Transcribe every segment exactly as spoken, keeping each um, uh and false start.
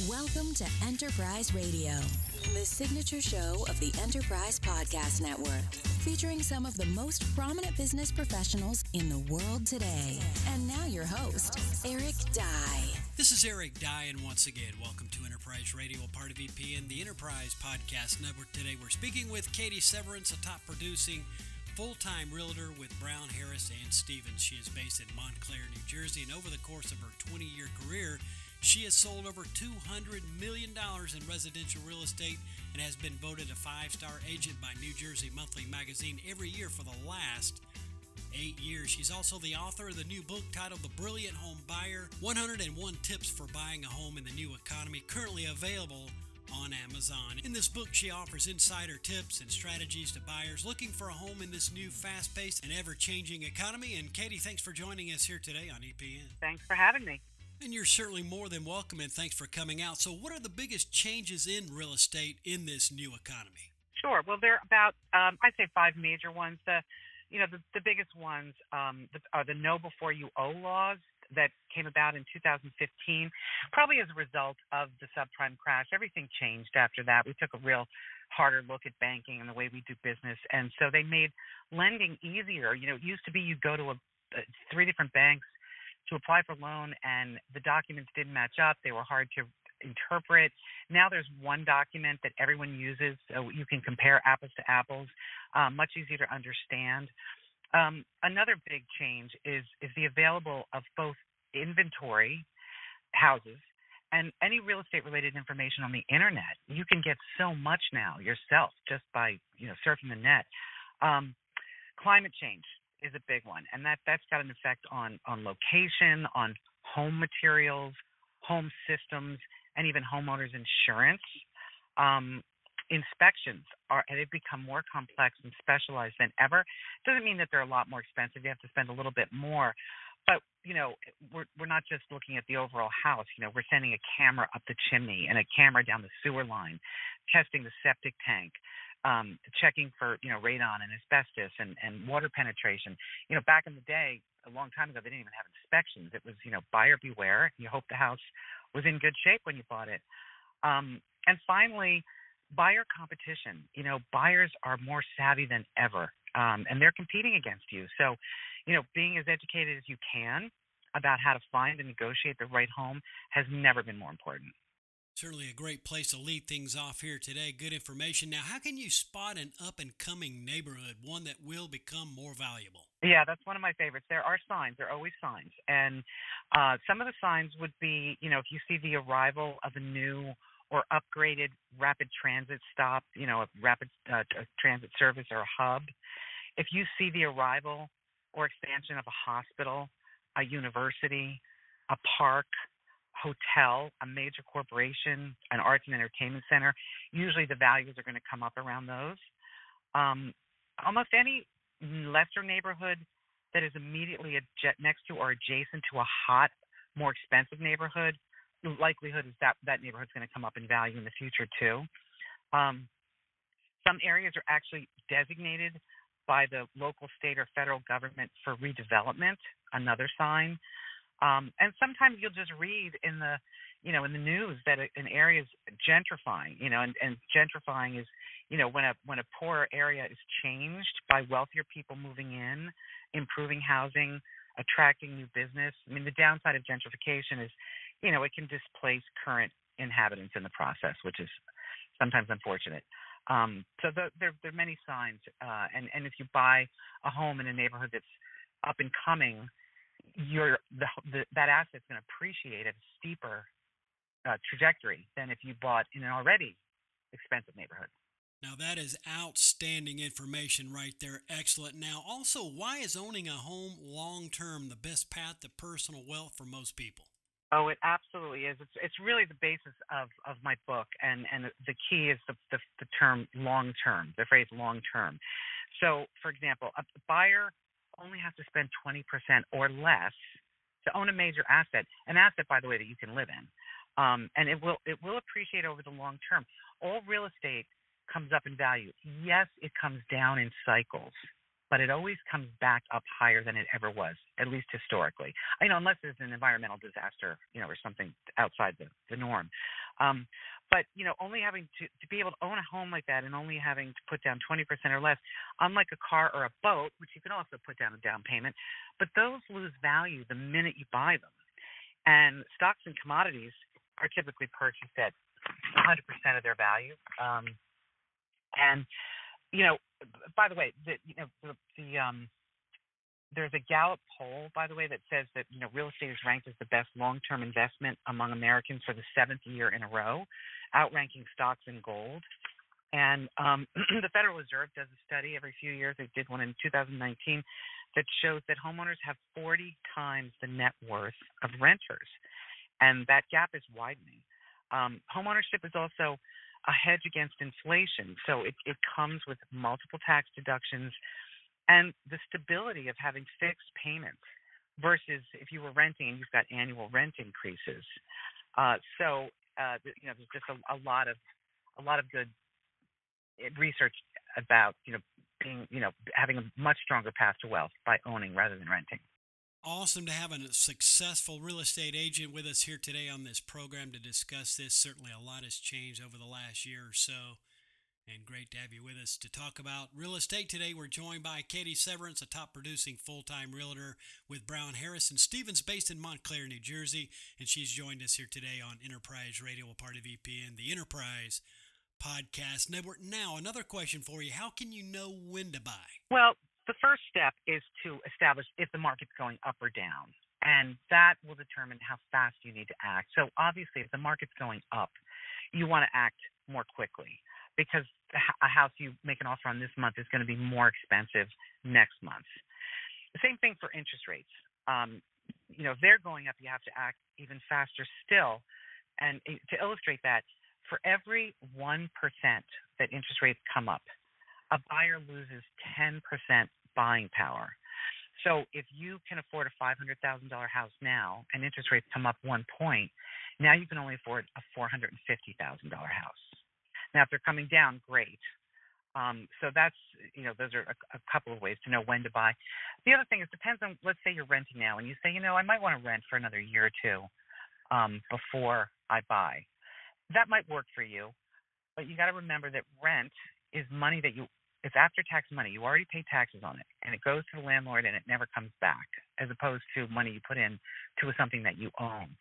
Welcome to Enterprise Radio, the signature show of the Enterprise Podcast Network, featuring some of the most prominent business professionals in the world today. And now your host, Eric Dye. This is Eric Dye, and once again, welcome to Enterprise Radio, a part of E P N, the Enterprise Podcast Network. Today we're speaking with Katie Severance, a top-producing full-time realtor with Brown, Harris, and Stevens. She is based in Montclair, New Jersey, and over the course of her twenty-year career, she has sold over two hundred million dollars in residential real estate and has been voted a five-star agent by New Jersey Monthly Magazine every year for the last eight years. She's also the author of the new book titled The Brilliant Home Buyer, one hundred one Tips for Buying a Home in the New Economy, currently available on Amazon. In this book, she offers insider tips and strategies to buyers looking for a home in this new fast-paced and ever-changing economy. And Katie, thanks for joining us here today on E P N. Thanks for having me. And you're certainly more than welcome, and thanks for coming out. So what are the biggest changes in real estate in this new economy? Sure. Well, there are about, um, I'd say five major ones. The, you know, the, the biggest ones um, are the Know Before You Owe laws that came about in two thousand fifteen, probably as a result of the subprime crash. Everything changed after that. We took a real harder look at banking and the way we do business, and so they made lending easier. You know, it used to be you'd go to a, a, three different banks to apply for a loan, and the documents didn't match up. They were hard to interpret. Now there's one document that everyone uses, so you can compare apples to apples, um, much easier to understand. Um, another big change is is the available of both inventory, houses, and any real estate related information on the internet. You can get so much now yourself just by you know surfing the net. Um, climate change is a big one, and that that's got an effect on on location, on home materials, home systems, and even homeowners insurance. Um, Inspections are they've become more complex and specialized than ever. Doesn't mean that they're a lot more expensive. You have to spend a little bit more, but you know we're we're not just looking at the overall house. You know we're sending a camera up the chimney and a camera down the sewer line, testing the septic tank, um, checking for you know radon and asbestos and and water penetration. You know back in the day, a long time ago, they didn't even have inspections. It was you know buyer beware. You hope the house was in good shape when you bought it. Um, and finally, buyer competition. You know, buyers are more savvy than ever, um, and they're competing against you. So, you know, being as educated as you can about how to find and negotiate the right home has never been more important. Certainly a great place to lead things off here today. Good information. Now, how can you spot an up-and-coming neighborhood, one that will become more valuable? Yeah, that's one of my favorites. There are signs. There are always signs. And uh, some of the signs would be, you know, if you see the arrival of a new or upgraded rapid transit stop, you know, a rapid uh, transit service or a hub. If you see the arrival or expansion of a hospital, a university, a park, hotel, a major corporation, an arts and entertainment center, usually the values are going to come up around those. Um, almost any lesser neighborhood that is immediately adj- next to or adjacent to a hot, more expensive neighborhood, the likelihood is that that neighborhood's going to come up in value in the future too. Um, some areas are actually designated by the local, state, or federal government for redevelopment, another sign. Um, and sometimes you'll just read in the, you know, in the news that an area is gentrifying, you know, and, and gentrifying is, you know, when a when a poorer area is changed by wealthier people moving in, improving housing, attracting new business. I mean, the downside of gentrification is, you know, it can displace current inhabitants in the process, which is sometimes unfortunate. Um, so the, there, there are many signs, uh, and, and if you buy a home in a neighborhood that's up and coming, your the, the, that asset's going to appreciate at a steeper uh, trajectory than if you bought in an already expensive neighborhood. Now, that is outstanding information right there. Excellent. Now, also, why is owning a home long-term the best path to personal wealth for most people? Oh, it absolutely is. It's it's really the basis of, of my book, and, and the key is the, the, the term long-term, the phrase long-term. So, for example, a buyer only has to spend twenty percent or less to own a major asset, an asset, by the way, that you can live in, um, and it will it will appreciate over the long term. All real estate comes up in value. Yes, it comes down in cycles, but it always comes back up higher than it ever was, at least historically. I know, unless there's an environmental disaster, you know, or something outside the, the norm. Um, but, you know, only having to, to be able to own a home like that and only having to put down twenty percent or less, unlike a car or a boat, which you can also put down a down payment, but those lose value the minute you buy them. And stocks and commodities are typically purchased at one hundred percent of their value. Um, and, you know, by the way, the, you know, the, the um, there's a Gallup poll, by the way, that says that, you know, real estate is ranked as the best long-term investment among Americans for the seventh year in a row, outranking stocks and gold. And um, the Federal Reserve does a study every few years. They did one in two thousand nineteen that shows that homeowners have forty times the net worth of renters, and that gap is widening. Um, homeownership is also a hedge against inflation, so it, it comes with multiple tax deductions and the stability of having fixed payments versus if you were renting and you've got annual rent increases. Uh, so uh, you know, there's just a, a lot of a lot of good research about, you know, being, you know, having a much stronger path to wealth by owning rather than renting. Awesome to have a successful real estate agent with us here today on this program to discuss this. Certainly a lot has changed over the last year or so, and great to have you with us to talk about real estate today. We're joined by Katie Severance, a top-producing full-time realtor with Brown Harris and Stevens, based in Montclair, New Jersey, and she's joined us here today on Enterprise Radio, a part of E P N, the Enterprise Podcast Network. Now, another question for you. How can you know when to buy? Well, the first step is to establish if the market's going up or down, and that will determine how fast you need to act. So obviously, if the market's going up, you want to act more quickly because a house you make an offer on this month is going to be more expensive next month. The same thing for interest rates. Um, you know, if they're going up, you have to act even faster still. And to illustrate that, for every one percent that interest rates come up, a buyer loses ten percent buying power. So if you can afford a five hundred thousand dollars house now and interest rates come up one point, now you can only afford a four hundred fifty thousand dollars house. Now, if they're coming down, great. Um, so that's, you know, those are a, a couple of ways to know when to buy. The other thing is, depends on, let's say you're renting now and you say, you know, I might want to rent for another year or two um, before I buy. That might work for you, but you got to remember that rent is money that you, it's after-tax money. You already pay taxes on it, and it goes to the landlord, and it never comes back, as opposed to money you put in to something that you own.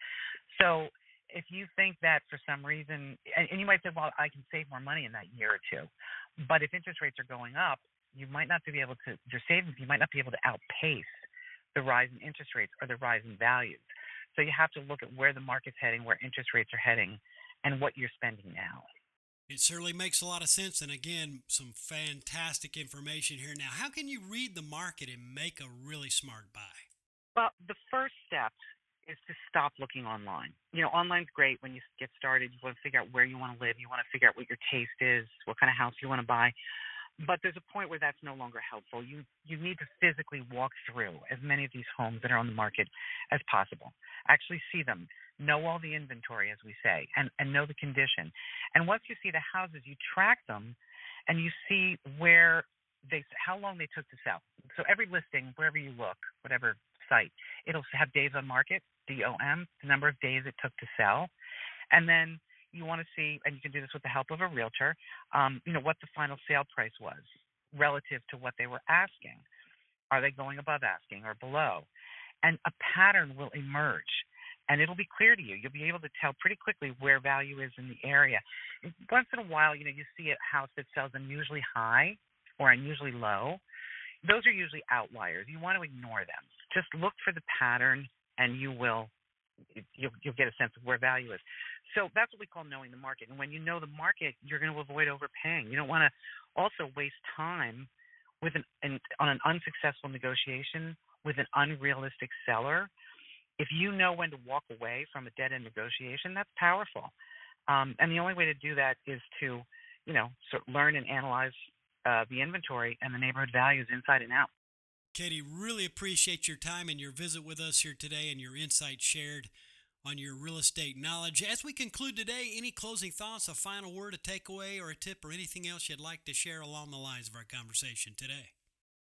So if you think that for some reason, and, and you might say, well, I can save more money in that year or two, but if interest rates are going up, you might not be able to, your savings, you might not be able to outpace the rise in interest rates or the rise in values. So you have to look at where the market's heading, where interest rates are heading, and what you're spending now. It certainly makes a lot of sense. And again, some fantastic information here. Now, how can you read the market and make a really smart buy? Well, the first step is to stop looking online. You know, online's great when you get started. You want to figure out where you want to live. You want to figure out what your taste is, what kind of house you want to buy. But there's a point where that's no longer helpful. You you need to physically walk through as many of these homes that are on the market as possible. Actually see them. Know all the inventory, as we say, and, and know the condition. And once you see the houses, you track them, and you see where they, how long they took to sell. So every listing, wherever you look, whatever site, it'll have days on market, D O M, the number of days it took to sell. And then you want to see, and you can do this with the help of a realtor, um, you know, what the final sale price was relative to what they were asking. Are they going above asking or below? And a pattern will emerge. And it'll be clear to you. You'll be able to tell pretty quickly where value is in the area. Once in a while, you know, you see a house that sells unusually high or unusually low. Those are usually outliers. You want to ignore them. Just look for the pattern, and you will you'll, you'll get a sense of where value is. So that's what we call knowing the market. And when you know the market, you're going to avoid overpaying. You don't want to also waste time with an, an on an unsuccessful negotiation with an unrealistic seller. If you know when to walk away from a dead-end negotiation, that's powerful. Um, and the only way to do that is to, you know, sort of learn and analyze uh, the inventory and the neighborhood values inside and out. Katie, really appreciate your time and your visit with us here today and your insights shared on your real estate knowledge. As we conclude today, any closing thoughts, a final word, a takeaway, or a tip, or anything else you'd like to share along the lines of our conversation today?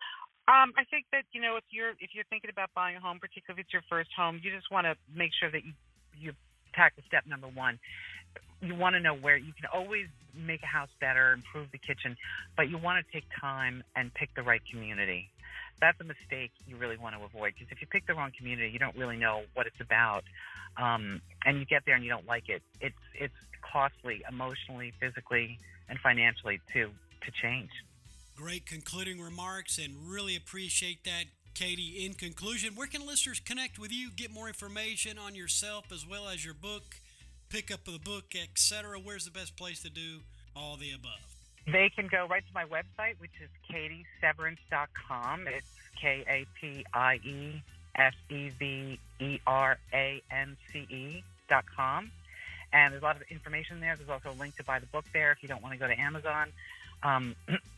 Um, I think that, you know, if you're if you're thinking about buying a home, particularly if it's your first home, you just want to make sure that you you tackle step number one. You want to know where you can always make a house better, improve the kitchen, but you want to take time and pick the right community. That's a mistake you really want to avoid, because if you pick the wrong community, you don't really know what it's about, um, and you get there and you don't like it. It's it's costly, emotionally, physically, and financially to to change. Great concluding remarks, and really appreciate that, Katie. In conclusion, where can listeners connect with you, get more information on yourself as well as your book, pick up the book, et cetera? Where's the best place to do all the above? They can go right to my website, which is katie severance dot com. It's K A P I E S E V E R A N C E dot com. And there's a lot of information there. There's also a link to buy the book there if you don't want to go to Amazon. Um,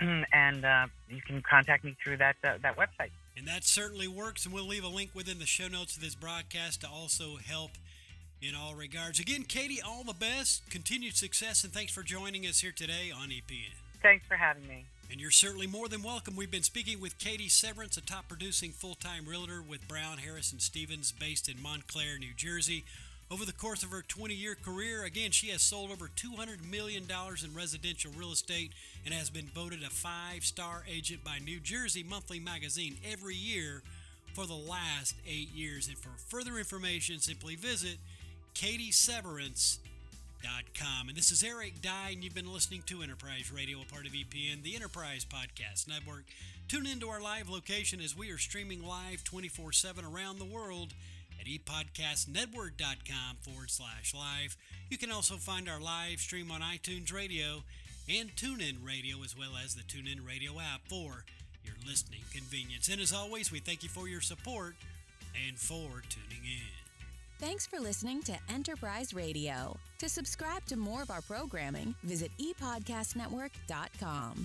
and uh, you can contact me through that uh, that website. And that certainly works, and we'll leave a link within the show notes of this broadcast to also help in all regards. Again, Katie, all the best, continued success, and thanks for joining us here today on E P N. Thanks for having me. And you're certainly more than welcome. We've been speaking with Katie Severance, a top-producing full-time realtor with Brown, Harris and Stevens, based in Montclair, New Jersey. Over the course of her twenty-year career, again, she has sold over two hundred million dollars in residential real estate and has been voted a five-star agent by New Jersey Monthly Magazine every year for the last eight years. And for further information, simply visit katie severance dot com. And this is Eric Dye, and you've been listening to Enterprise Radio, a part of E P N, the Enterprise Podcast Network. Tune into our live location as we are streaming live twenty-four seven around the world at epodcastnetwork.com forward slash live. You can also find our live stream on iTunes Radio and TuneIn Radio, as well as the TuneIn Radio app for your listening convenience. And as always, we thank you for your support and for tuning in. Thanks for listening to Enterprise Radio. To subscribe to more of our programming, visit e podcast network dot com.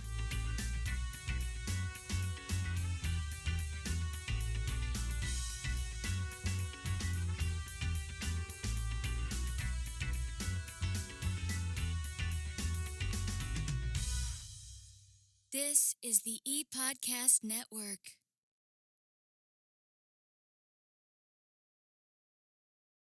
This is the ePodcast Network.